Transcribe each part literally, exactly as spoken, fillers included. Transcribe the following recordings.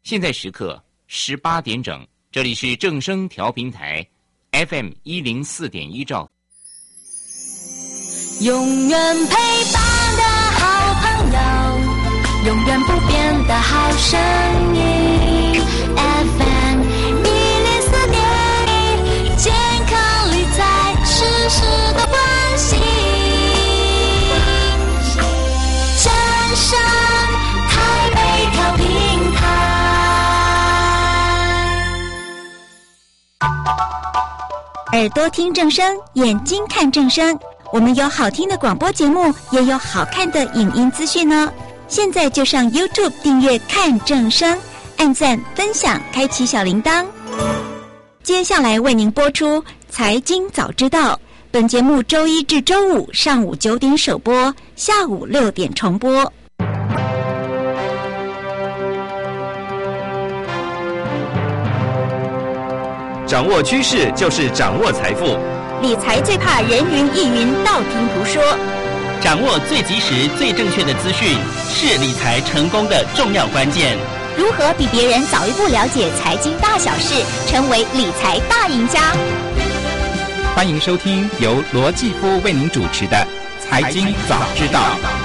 现在时刻十八点整，这里是正声调频台 F M 一零四点一兆。 永远陪伴的好朋友，永远不变的好声音 F M 一零四点一，健康理财时时的关心，正声台北调频台。 耳朵听正声，眼睛看正声。我们有好听的广播节目，也有好看的影音资讯呢。现在就上 YouTube 订阅看正声，按赞分享，开启小铃铛。接下来为您播出财经早知道，本节目周一至周五上午九点首播，下午六点重播。 掌握趋势就是掌握财富， 理财最怕人云亦云，道听途说。 掌握最及时、最正确的资讯，是理财成功的重要关键。 如何比别人早一步了解财经大小事，成为理财大赢家？ 欢迎收听由罗继夫为您主持的《财经早知道》。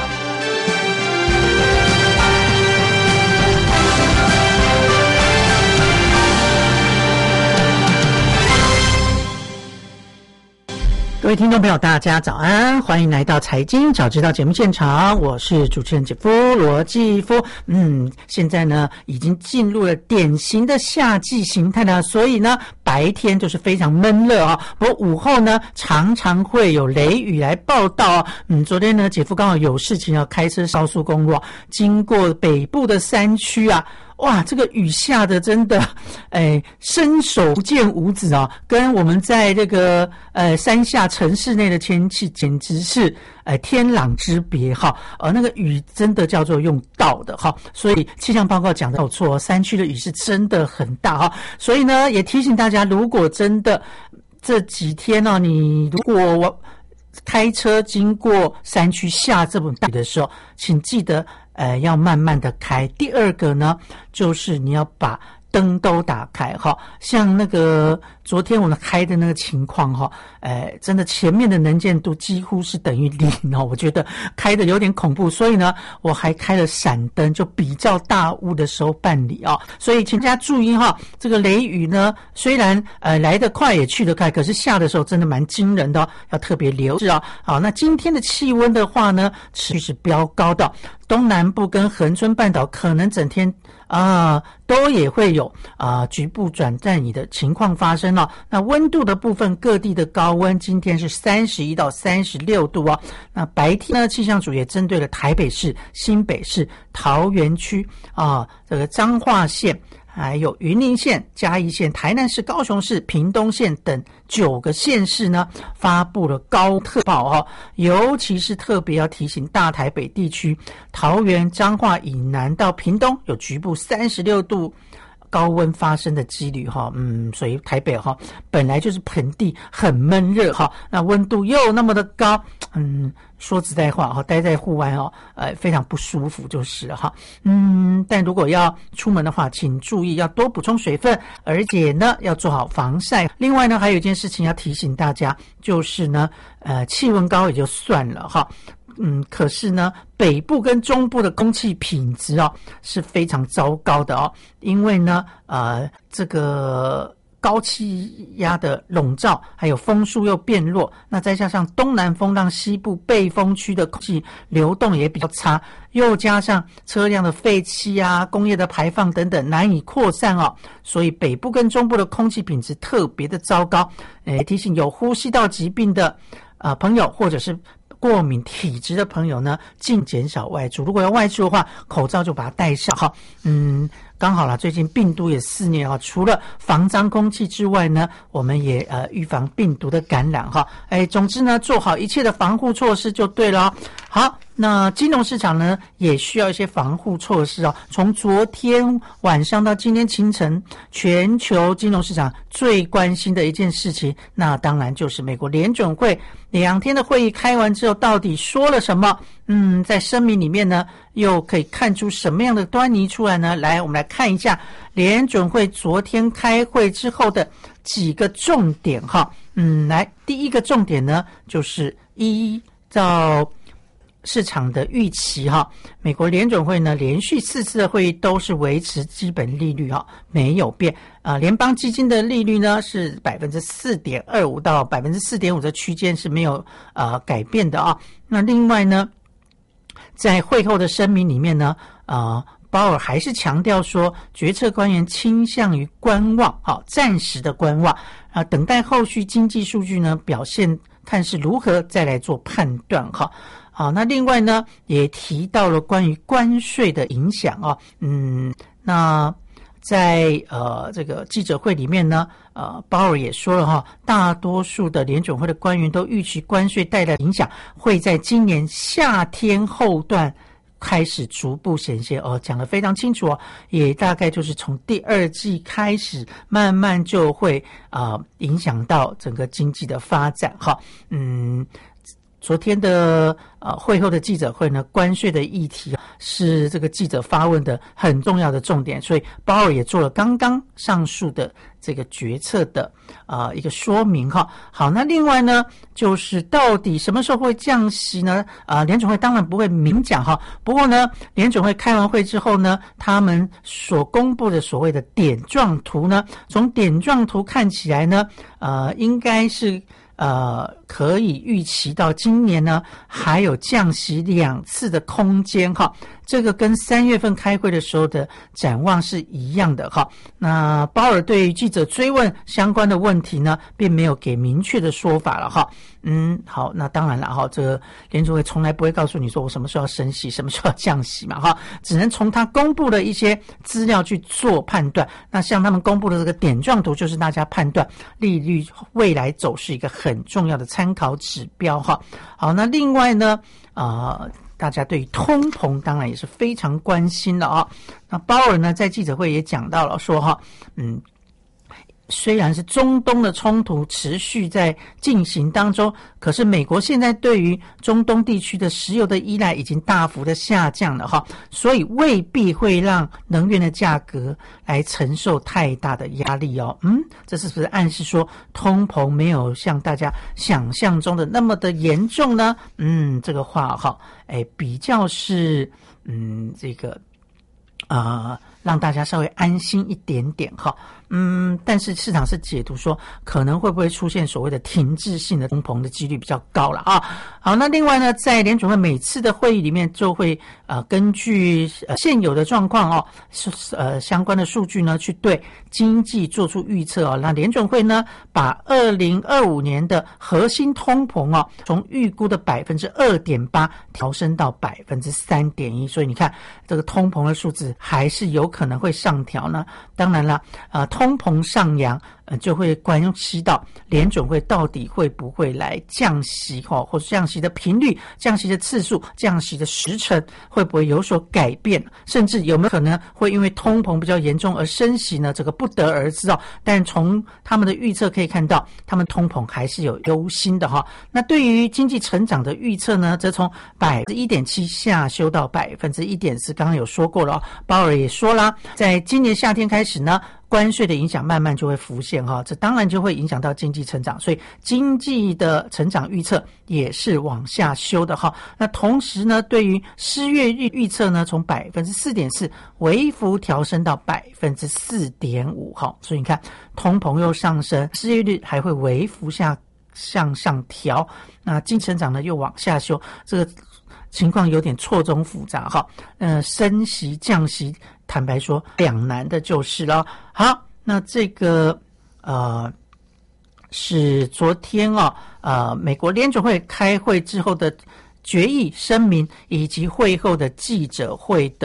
各位听众朋友大家早安，欢迎来到财经早知道节目现场，我是主持人姐夫罗继夫。嗯，现在呢已经进入了典型的夏季形态了，所以呢白天就是非常闷热啊，不过午后呢常常会有雷雨来报道啊。嗯，昨天呢姐夫刚好有事情要开车高速公路啊，经过北部的山区啊，哇，这个雨下的真的，哎，伸手不见五指啊！跟我们在这个呃山下城市内的天气简直是哎天壤之别哈。而、呃、那个雨真的叫做用倒的哈，所以气象报告讲的没有错，山区的雨是真的很大哈。所以呢，也提醒大家，如果真的这几天呢、啊，你如果我开车经过山区下这么大雨的时候，请记得。呃，要慢慢的开。第二个呢，就是你要把灯都打开哈。像那个昨天我们开的那个情况哈，呃，真的前面的能见度几乎是等于零哦，我觉得开的有点恐怖，所以呢，我还开了闪灯，就比较大雾的时候办理啊、哦。所以请大家注意哈，这个雷雨呢，虽然呃来得快也去得快，可是下的时候真的蛮惊人的、哦，要特别留意啊。好，那今天的气温的话呢，持续是飙高的。东南部跟恒春半岛可能整天啊、呃、都也会有啊、呃、局部转暂雨的情况发生了。那温度的部分，各地的高温今天是三十一到三十六度哦。那白天呢，气象组也针对了台北市、新北市、桃园区啊、这个彰化县。还有云林县、嘉义县、台南市、高雄市、屏东县等九个县市呢，发布了高特报哦。尤其是特别要提醒大台北地区，桃园、彰化以南到屏东有局部三十六度高温发生的几率哈。嗯，所以台北哈本来就是盆地，很闷热哈，那温度又那么的高，嗯。说实在话哈，待在户外哦，呃，非常不舒服就是了哈。嗯，但如果要出门的话，请注意要多补充水分，而且呢要做好防晒。另外呢，还有一件事情要提醒大家，就是呢，呃，气温高也就算了哈。嗯，可是呢，北部跟中部的空气品质哦是非常糟糕的哦，因为呢，呃，这个。高气压的笼罩，还有风速又变弱，那再加上东南风让西部背风区的空气流动也比较差，又加上车辆的废气啊、工业的排放等等难以扩散哦，所以北部跟中部的空气品质特别的糟糕。诶，提醒有呼吸道疾病的呃朋友，或者是过敏体质的朋友呢，尽减少外出。如果要外出的话，口罩就把它戴上哈。嗯。刚好啦，最近病毒也肆虐啊，除了防脏空气之外呢，我们也呃预防病毒的感染哈。哎，总之呢，做好一切的防护措施就对了。好， 那金融市场呢，也需要一些防护措施哦。从昨天晚上到今天清晨，全球金融市场最关心的一件事情，那当然就是美国联准会两天的会议开完之后，到底说了什么？嗯，在声明里面呢，又可以看出什么样的端倪出来呢？来，我们来看一下联准会昨天开会之后的几个重点哈。嗯，来，第一个重点呢，就是依照市场的预期哈，美国联准会呢连续四次的会议都是维持基本利率哈，没有变啊、呃。联邦基金的利率呢是百分之四点二五到百分之四点五的区间是没有呃改变的啊。那另外呢，在会后的声明里面呢，呃，鲍尔还是强调说，决策官员倾向于观望，好，暂时的观望啊、呃，等待后续经济数据呢表现，看是如何再来做判断哈。好，那另外呢，也提到了关于关税的影响啊，嗯，那在呃这个记者会里面呢，呃，鲍尔也说了哈，大多数的联准会的官员都预期关税带来的影响会在今年夏天后段开始逐步显现哦，讲得非常清楚哦，也大概就是从第二季开始，慢慢就会啊、呃、影响到整个经济的发展哈，嗯。昨天的呃会后的记者会呢，关税的议题是这个记者发问的很重要的重点，所以鲍尔也做了刚刚上述的这个决策的啊、呃、一个说明哈。好，那另外呢，就是到底什么时候会降息呢？啊、呃，联准会当然不会明讲哈，不过呢，联准会开完会之后呢，他们所公布的所谓的点状图呢，从点状图看起来呢，呃，应该是。呃，可以预期到今年呢还有降息两次的空间哈，这个跟三月份开会的时候的展望是一样的哈。那鲍尔对于记者追问相关的问题呢，并没有给明确的说法了哈。嗯，好，那当然了哈，这个联储会从来不会告诉你说我什么时候要升息，什么时候要降息嘛哈，只能从他公布的一些资料去做判断。那像他们公布的这个点状图，就是大家判断利率未来走势一个很重要的参考指标哈。好，那另外呢，呃，大家对于通膨当然也是非常关心的啊。那鲍尔呢在记者会也讲到了说哈，嗯。虽然是中东的冲突持续在进行当中，可是美国现在对于中东地区的石油的依赖已经大幅的下降了哈，所以未必会让能源的价格来承受太大的压力哦。嗯，这是不是暗示说通膨没有像大家想象中的那么的严重呢？嗯，这个话哈，哎，比较是嗯这个啊、呃，让大家稍微安心一点点哈。嗯，但是市场是解读说，可能会不会出现所谓的停滞性的通膨的几率比较高了啊。好，那另外呢，在联准会每次的会议里面，就会呃根据呃现有的状况哦，呃相关的数据呢，去对经济做出预测哦。那联准会呢，把二零二五年的核心通膨哦，从预估的百分之二点八调升到百分之三点一，所以你看这个通膨的数字还是有可能会上调呢。当然了，呃通通膨上扬，呃，就会关系到联准会到底会不会来降息哈，或者降息的频率、降息的次数、降息的时程会不会有所改变，甚至有没有可能会因为通膨比较严重而升息呢？这个不得而知哦。但从他们的预测可以看到，他们通膨还是有忧心的哈。那对于经济成长的预测呢，则从百分之一点七下修到百分之一点四。刚刚有说过了哦，鲍尔也说啦，在今年夏天开始呢。关税的影响慢慢就会浮现哈，这当然就会影响到经济成长，所以经济的成长预测也是往下修的哈。那同时呢，对于失业率预测呢，从百分之四点四微幅调升到百分之四点五哈。所以你看，通膨又上升，失业率还会微幅下向上调，那经济成长呢又往下修，这个情况有点错综复杂哈。呃，升息降息。坦白说，两难的就是了。好，那这个呃是昨天啊，呃，美国联准会开会之后的决议声明，以及会后的记者会的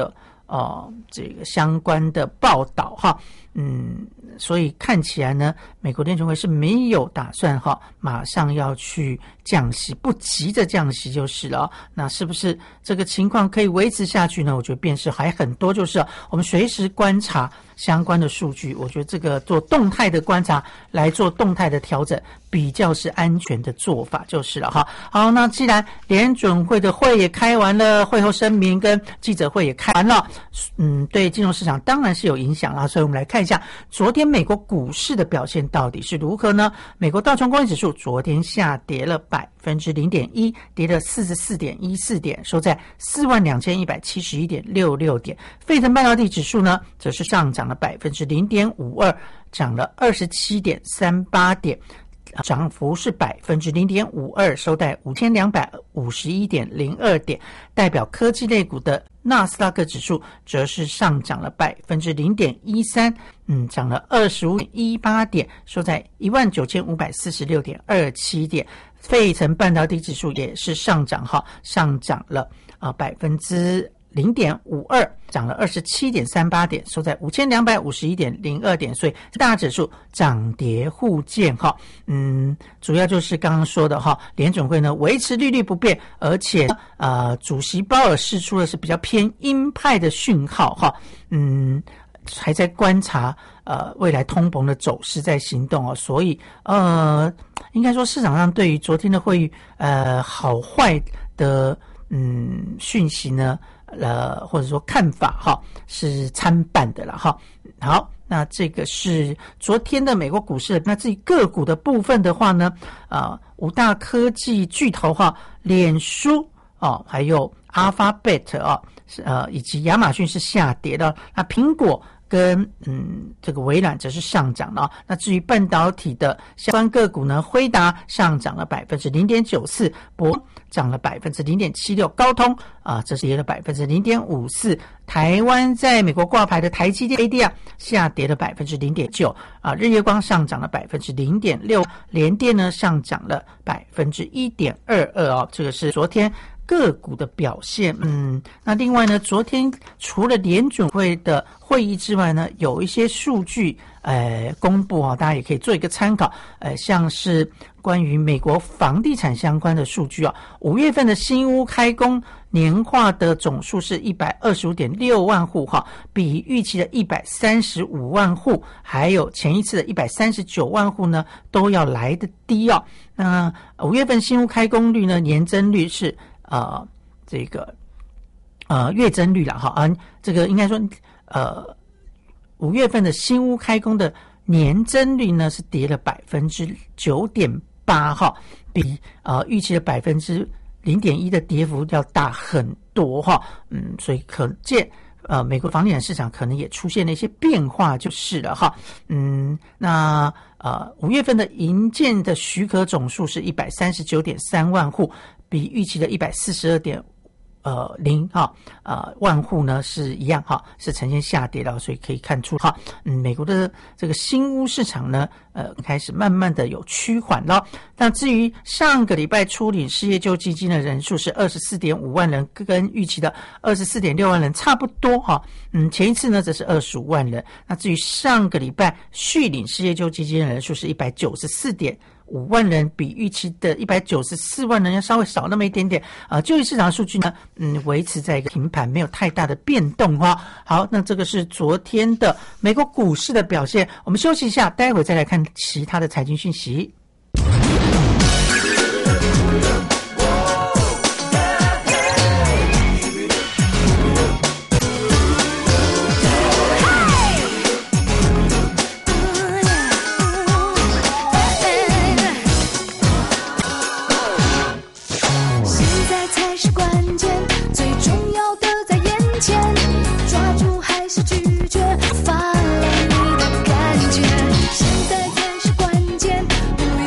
呃这个相关的报道哈，嗯，所以看起来呢，美国联准会是没有打算哈马上要去降息，不急着降息就是了。那是不是这个情况可以维持下去呢？我觉得便是还很多，就是我们随时观察相关的数据，我觉得这个做动态的观察来做动态的调整，比较是安全的做法就是了哈。好，那既然联准会的会也开完了，会后声明跟记者会也开完了，嗯，对金融市场当然是有影响啦。所以我们来看一下昨天美国股市的表现到底是如何呢？美国道琼工业指数昨天下跌了百分之零点一，跌了四十四点一四点，收在四万两千一百七十一点六六点。费城半导体指数呢，则是上涨了百分之零点五二，涨了二十七点三八点。涨幅是百分之零点五二，收在五千两百五十一点零二点。代表科技类股的纳斯达克指数则是上涨了百分之零点一三，嗯，涨了二十五点一八点，收在一万九千五百四十六点二七点。费城半导体指数也是上涨哈，上涨了啊百分之零点五二，涨了二十七点三八点，收在五千两百五十一点零二点。所以大指数涨跌互见哈，嗯，主要就是刚刚说的哈，联准会呢维持利率不变，而且呃，主席鲍尔释出的是比较偏鹰派的讯号哈，嗯，还在观察呃未来通膨的走势在行动哦，所以呃，应该说市场上对于昨天的会议呃好坏的嗯讯息呢。呃，或者说看法哈，是参半的了哈。好，那这个是昨天的美国股市。那至于个股的部分的话呢，呃，五大科技巨头哈，脸书哦，还有 Alphabet 啊，呃，以及亚马逊是下跌的。那苹果跟嗯这个微软则是上涨了。那至于半导体的相关个股呢，辉达上涨了百分之零点九四，博涨了百分之零点七六，高通啊这是跌了百分之零点五四，台湾在美国挂牌的台积电 A D R 下跌了百分之零点九啊，日月光上涨了百分之零点六，联电呢上涨了百分之一点二二哦，这个是昨天个股的表现。嗯，那另外呢，昨天除了联准会的会议之外呢，有一些数据呃公布啊，大家也可以做一个参考。呃，像是关于美国房地产相关的数据啊，五月份的新屋开工年化的总数是一百二十五点六万户哈，比预期的一百三十五万户，还有前一次的一百三十九万户呢，都要来得低哦。那五月份新屋开工率呢，年增率是呃这个呃月增率啦哈，啊这个应该说呃五月份的新屋开工的年增率呢是跌了百分之九点八哈，比呃预期的百分之零点一的跌幅要大很多哈，嗯，所以可见呃美国房地产市场可能也出现了一些变化就是了哈，嗯，那呃五月份的营建的许可总数是一百三十九点三万户，比预期的一百四十二点呃零哈呃万户呢是一样哈，是呈现下跌的，所以可以看出哈，嗯，美国的这个新屋市场呢，呃，开始慢慢的有趋缓了。那至于上个礼拜初领失业救济金的人数是二十四点五万人，跟预期的二十四点六万人差不多哈。嗯，前一次呢则是二十五万人。那至于上个礼拜续领失业救济金的人数是一百九十四点五万人，比预期的一百九十四万人要稍微少那么一点点啊、呃。就业市场数据呢，嗯，维持在一个平盘，没有太大的变动哈。好，那这个是昨天的美国股市的表现。我们休息一下，待会再来看其他的财经讯息。 发了你的感觉，现在才是关键。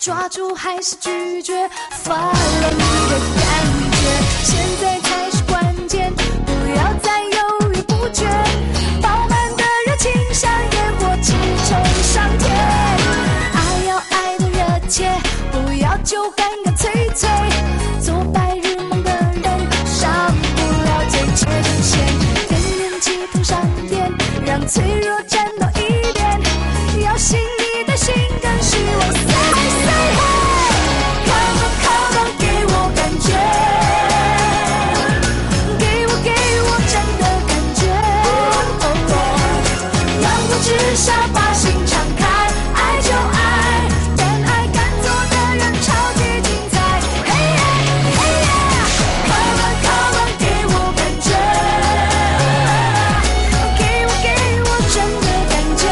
抓住还是拒绝 Follow 你的感觉，现在才是关键，不要再犹豫不决，饱满的热情像烟火直冲上天，爱要爱的热切，不要就干干脆脆，做白日梦的人上不了最前线，点点气碰上点，让脆弱战斗一点，要信你的心跟希望 Say say hey Come on come on 给我感觉，给我给我真的感觉，阳光之下把心敞开，爱就爱，敢爱敢做的人超级精彩， Hey yeah Hey yeah Come on come on 给我感觉，给我给我真的感觉，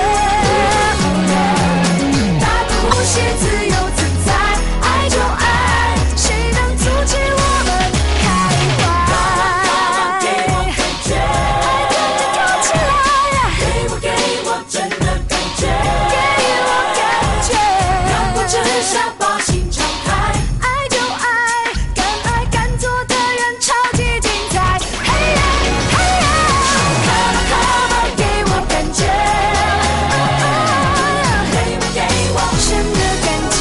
大口呼吸自由自在，爱就爱，谁能阻止我们开怀，给我感觉，爱跟着跳起来，给我给我真的感觉，给我感觉，阳光之下把心敞开，爱就爱，敢爱敢做的人超级精彩， Hey yeah Hey yeah Come on come on 给我感觉，给我给我真的感觉，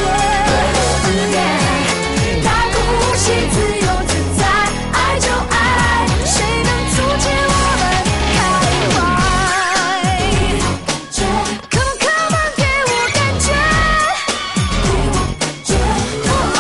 大口呼吸自由自在，爱就爱，谁能阻止我们开怀， Come on come on 给我感觉，给我感觉，哦哦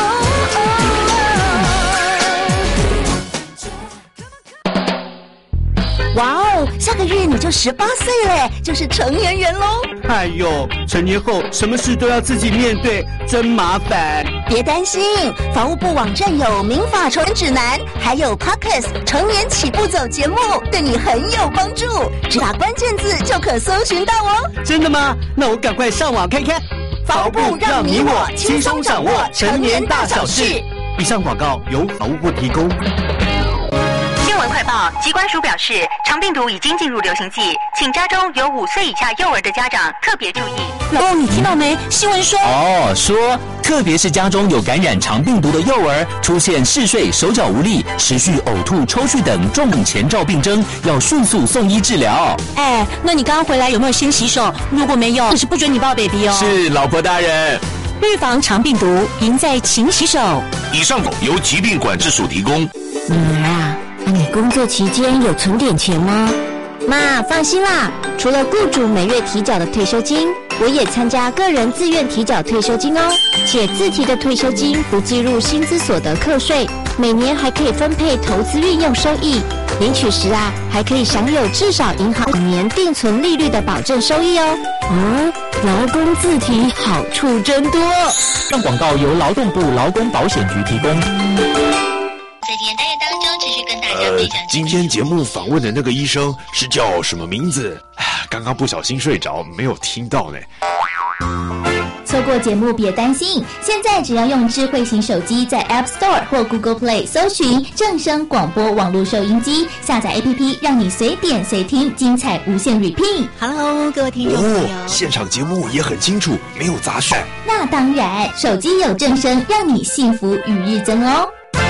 哦， 哇哦，下个月你就十八岁嘞，就是成年人喽。 哎呦，成年后什么事都要自己面对，真麻烦。 别担心，法务部网站有民法成人指南，还有 Podcast 成年起步走节目，对你很有帮助。只打关键字就可搜寻到哦。 真的吗？那我赶快上网看看。 法务部让你我轻松掌握成年大小事。 以上广告由法务部提供。 新闻快报：疾管署表示，肠病毒已经进入流行季，请家中有五岁以下幼儿的家长特别注意。 老公，你听到没？新闻说哦，说特别是家中有感染肠病毒的幼儿，出现嗜睡、手脚无力、持续呕吐、抽搐等重前兆病征，要迅速送医治疗。 哎，那你刚刚回来有没有先洗手？如果没有，可是不准你抱 baby 哦。 是，老婆大人。 预防肠病毒，赢在勤洗手。 以上由疾病管制署提供。 女儿啊，那你工作期间有存点钱吗？妈，放心啦，除了雇主每月提缴的退休金，我也参加个人自愿提缴退休金哦，且自提的退休金不计入薪资所得课税，每年还可以分配投资运用收益，领取时啊还可以享有至少银行五年定存利率的保证收益哦。哦，劳工自提好处真多。 本广告由劳动部劳工保险局提供。 在今天单元当中，持续跟大家分享。 呃，今天节目访问的那个医生是叫什么名字？刚刚不小心睡着，没有听到呢。 错过节目别担心，现在只要用智慧型手机在 App Store 或 Google Play 搜寻正声广播网络收音机，下载 A P P 让你随点随听，精彩无限 repeat。Hello， 各位听众朋友， 哦，现场节目也很清楚，没有杂讯。 那当然，手机有正声，让你幸福与日增哦。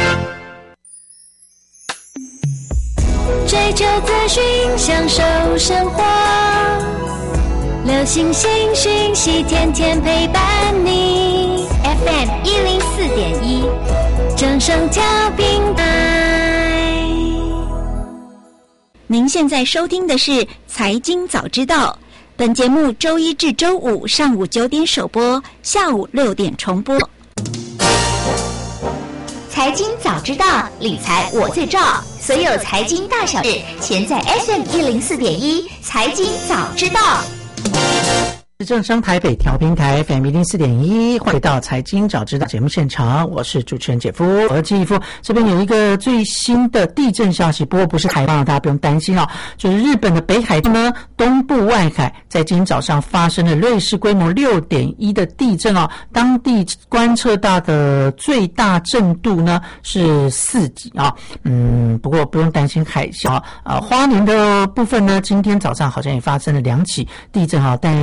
追求资讯，享受生活，流行新讯息，天天陪伴你。F M 一零四点一，正声调频台。 您现在收听的是《财经早知道》，本节目周一至周五上午九点首播，下午六点重播。 财经早知道，理财我最照，所有财经大小事，全在 F M 一零四点一，财经早知道。 正声台北调频台 F M 一零四点一，回到财经早知道节目现场，我是主持人姐夫，我是季夫。这边有一个最新的地震消息，不过不是台湾，大家不用担心哦，就是日本的北海道呢东部外海，在今天早上发生了瑞士规模六点一的地震哦，当地观测到的最大震度呢是四级啊、哦，嗯，不过不用担心海啸啊、呃。花莲的部分呢，今天早上好像也发生了两起地震啊，但都不大。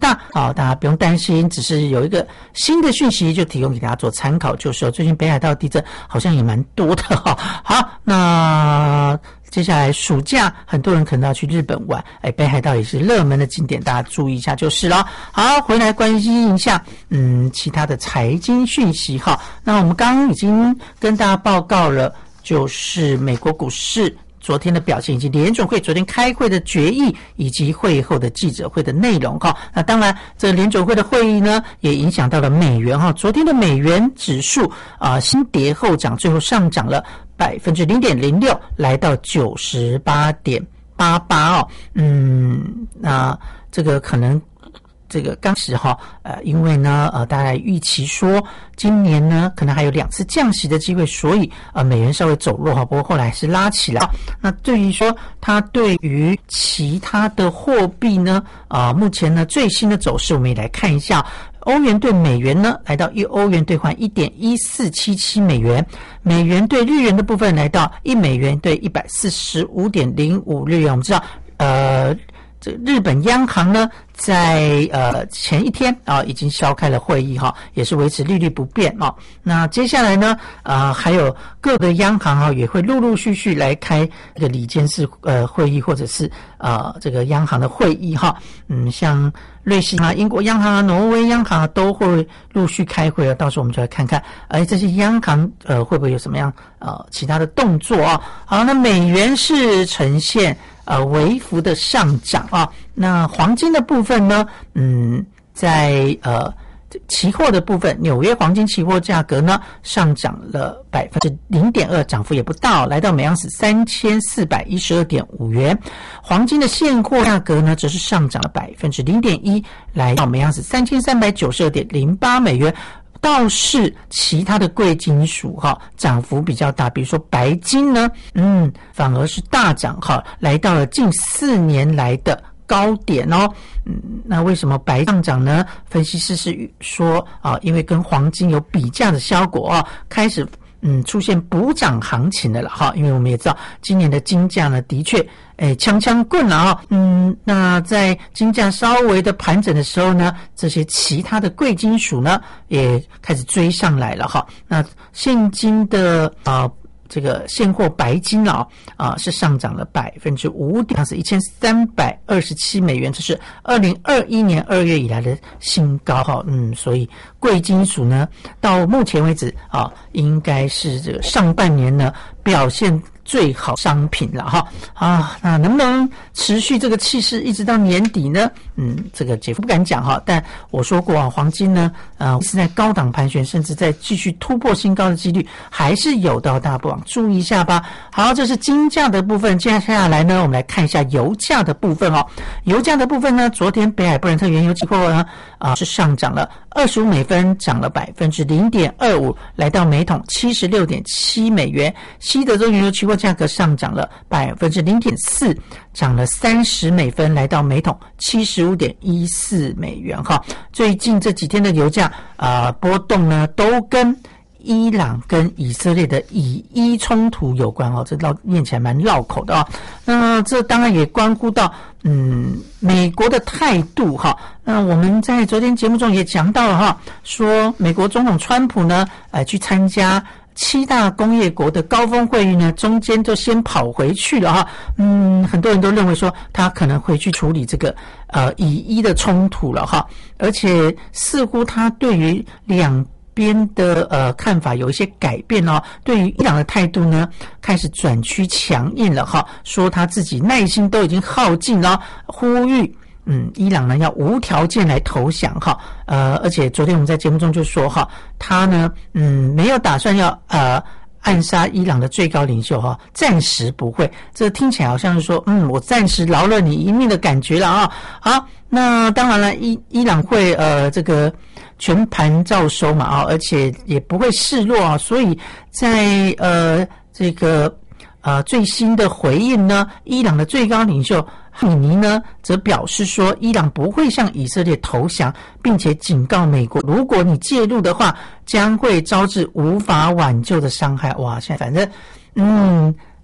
大啊，大家不用担心，只是有一个新的讯息就提供给大家做参考，就是说最近北海道地震好像也蛮多的哈。好，那接下来暑假很多人可能要去日本玩，哎，北海道也是热门的景点，大家注意一下就是了。好，回来关心一下嗯其他的财经讯息哈。那我们刚刚已经跟大家报告了，就是美国股市昨天的表现，以及联准会昨天开会的决议，以及会后的记者会的内容哈。那当然，这个联准会的会议呢，也影响到了美元哈。昨天的美元指数啊、呃，新跌后涨，最后上涨了百分之零点零六，来到九十八点八八哦。嗯，那这个可能。这个当时哈，呃，因为呢，呃，大家预期说今年呢可能还有两次降息的机会，所以呃美元稍微走弱哈，不过后来还是拉起来。那对于说它对于其他的货币呢，啊、呃，目前呢最新的走势，我们也来看一下。欧元对美元呢，来到一欧元兑换 一点一四七七 美元，美元对日元的部分来到一美元对 一百四十五点零五 日元。我们知道，呃。这日本央行呢，在呃前一天啊，已经召开了会议哈，也是维持利率不变啊。那接下来呢，呃，还有各个央行啊，也会陆陆续续来开这个理监事呃会议，或者是呃这个央行的会议哈。嗯，像瑞士啊、英国央行啊、挪威央行啊，都会陆续开会啊。到时候我们就来看看，哎，这些央行呃会不会有什么样呃其他的动作啊？好，那美元是呈现。呃，微幅的上涨啊。那黄金的部分呢？嗯，在呃期货的部分，纽约黄金期货价格呢上涨了百分之零点二，涨幅也不大，来到每盎司三千四百一十二点五元。黄金的现货价格呢，则是上涨了百分之零点一，来到每盎司三千三百九十二点零八美元。倒是其他的贵金属哈涨幅比较大，比如说白金呢，嗯，反而是大涨哈，来到了近四年来的高点哦。嗯，那为什么白上涨呢？分析师是说啊，因为跟黄金有比价的效果啊，开始嗯出现补涨行情的了哈。因为我们也知道今年的金价呢，的确。哎，枪枪棍了啊！嗯，那在金价稍微的盘整的时候呢，这些其他的贵金属呢也开始追上来了哈。那现今的啊、呃、这个现货白金啊啊、呃、是上涨了百分之五点，是一千三百二十七美元，这是二零二一年二月以来的新高哈。嗯，所以贵金属呢到目前为止啊，应该是这个上半年呢表现。最好商品了哈啊，那能不能持续这个气势一直到年底呢？嗯，这个姐夫不敢讲哈，但我说过啊，黄金呢，呃，是在高档盘旋，甚至在继续突破新高的几率还是有的，大家不妨注意一下吧。好，这是金价的部分，接下来呢，我们来看一下油价的部分哦。油价的部分呢，昨天北海布伦特原油期货呢啊、呃、是上涨了二十五美分，涨了百分之零点二五，来到每桶七十六点七美元。西德州原油期货价格上涨了百分之零点四，涨了三十美分，来到每桶七十五点一四美元哈。最近这几天的油价啊、呃、波动呢，都跟伊朗跟以色列的以伊冲突有关哦，这绕念起来蛮绕口的哦。那这当然也关乎到嗯美国的态度哈。那我们在昨天节目中也讲到了哈，说美国总统川普呢，呃，去参加七大工业国的高峰会议呢，中间就先跑回去了哈。嗯，很多人都认为说他可能会去处理这个呃以伊的冲突了哈，而且似乎他对于两边的呃看法有一些改变哦，对于伊朗的态度呢，开始转趋强硬了哈，说他自己耐心都已经耗尽了，呼吁嗯伊朗呢要无条件来投降哈，呃，而且昨天我们在节目中就说哈，他呢嗯没有打算要呃暗杀伊朗的最高领袖哈，暂时不会，这听起来好像是说嗯我暂时饶了你一命的感觉了啊。好，那当然了，伊伊朗会呃这个全盘照收嘛啊，而且也不会示弱啊，所以在呃这个呃最新的回应呢，伊朗的最高领袖哈米尼呢则表示说，伊朗不会向以色列投降，并且警告美国，如果你介入的话，将会招致无法挽救的伤害。哇，现在反正嗯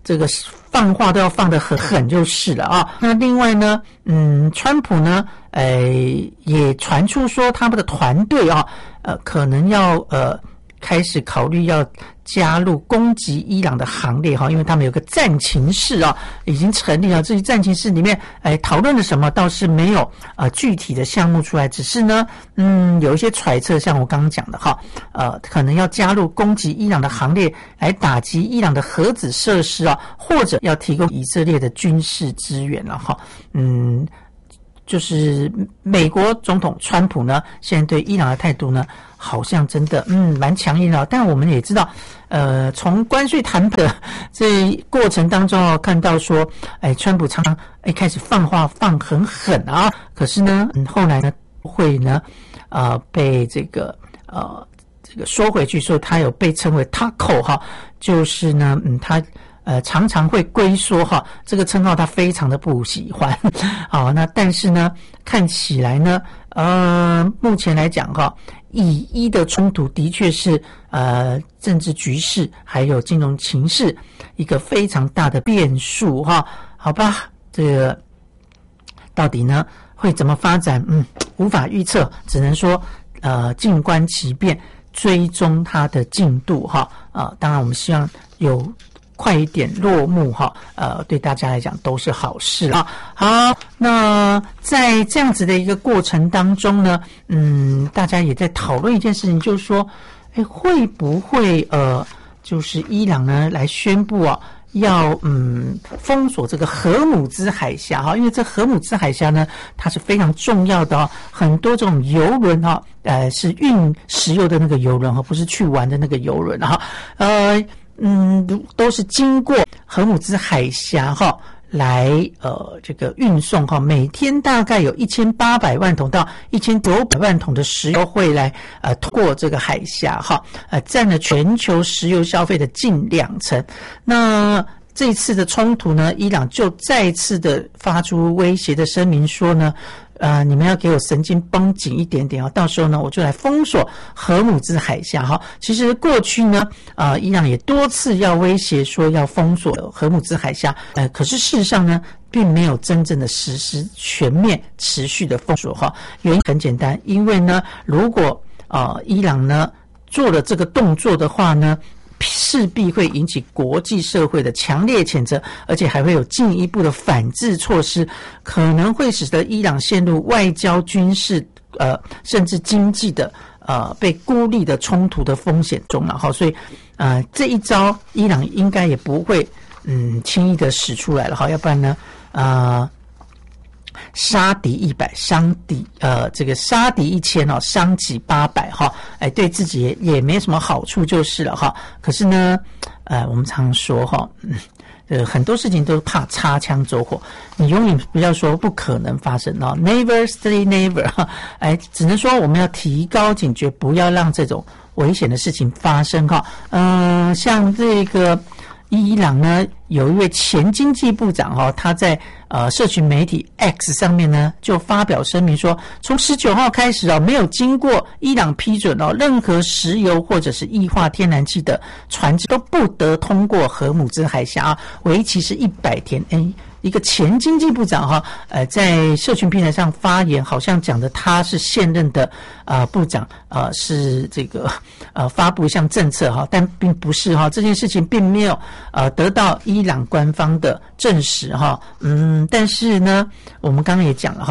这个放话都要放得很狠就是了啊。那另外呢，嗯，川普呢，呃，也传出说他们的团队啊，呃，可能要呃开始考虑要加入攻击伊朗的行列哈，因为他们有个战情室啊，已经成立了。至于战情室里面，哎，讨论了什么倒是没有呃具体的项目出来，只是呢，嗯，有一些揣测，像我刚刚讲的哈，呃，可能要加入攻击伊朗的行列，来打击伊朗的核子设施啊，或者要提供以色列的军事支援了哈，嗯。就是美国总统川普呢，现在对伊朗的态度呢，好像真的嗯蛮强硬的。但我们也知道，呃，从关税谈判的这过程当中哦，看到说，哎，川普常常一开始放话放很狠啊，可是呢，嗯，后来呢会呢，呃，被这个呃这个说回去，说他有被称为 Taco 哈，就是呢，嗯，他。呃，常常会龟缩哈，这个称号他非常的不喜欢。好，那但是呢，看起来呢，呃，目前来讲哈，以伊的冲突的确是呃政治局势还有金融情势一个非常大的变数哈。好吧，这个到底呢会怎么发展？嗯，无法预测，只能说呃静观其变，追踪它的进度哈。啊、呃，当然我们希望有。快一点落幕哈，呃，对大家来讲都是好事啊。好，那在这样子的一个过程当中呢，嗯，大家也在讨论一件事情，就是说，哎，会不会呃，就是伊朗呢来宣布啊，要嗯封锁这个荷姆兹海峡哈，因为这荷姆兹海峡呢，它是非常重要的哦，很多这种邮轮哈，呃，是运石油的那个邮轮哈，不是去玩的那个邮轮哈，呃。嗯，都是经过荷姆兹海峡哈来呃这个运送哈，每天大概有一千八百万桶到一千九百万桶的石油会来呃通过这个海峡哈，呃占了全球石油消费的近两成。那这次的冲突呢，伊朗就再次的发出威胁的声明说呢。呃，你们要给我神经绷紧一点点啊！到时候呢，我就来封锁荷姆兹海峡哈。其实过去呢，呃，伊朗也多次要威胁说要封锁荷姆兹海峡，呃，可是事实上呢，并没有真正的实施全面持续的封锁哈。原因很简单，因为呢，如果呃伊朗呢做了这个动作的话呢。势必会引起国际社会的强烈谴责，而且还会有进一步的反制措施，可能会使得伊朗陷入外交、军事，呃，甚至经济的呃被孤立的冲突的风险中了哈。所以，呃，这一招伊朗应该也不会嗯轻易的使出来了哈，要不然呢，呃。杀敌一百，伤敌呃，这个杀敌一千哦，伤己八百哈，哎，对自己也也没什么好处就是了哈。可是呢，呃，我们常说哈，嗯，呃，很多事情都怕擦枪走火，你永远不要说不可能发生哦 ，never say never 哈，哎，只能说我们要提高警觉，不要让这种危险的事情发生哈。嗯、呃，像这个。伊朗呢，有一位前经济部长哈、哦，他在呃社群媒体 X 上面呢，就发表声明说，从十九号开始哦，没有经过伊朗批准哦，任何石油或者是液化天然气的船只都不得通过荷姆兹海峡啊，为期是一百天。哎，一个前经济部长哈，呃，在社群平台上发言，好像讲的他是现任的啊、呃、部长，呃，是这个呃发布一项政策哈，但并不是哈，这件事情并没有呃得到伊朗官方的证实哈，嗯，但是呢，我们刚刚也讲了哈。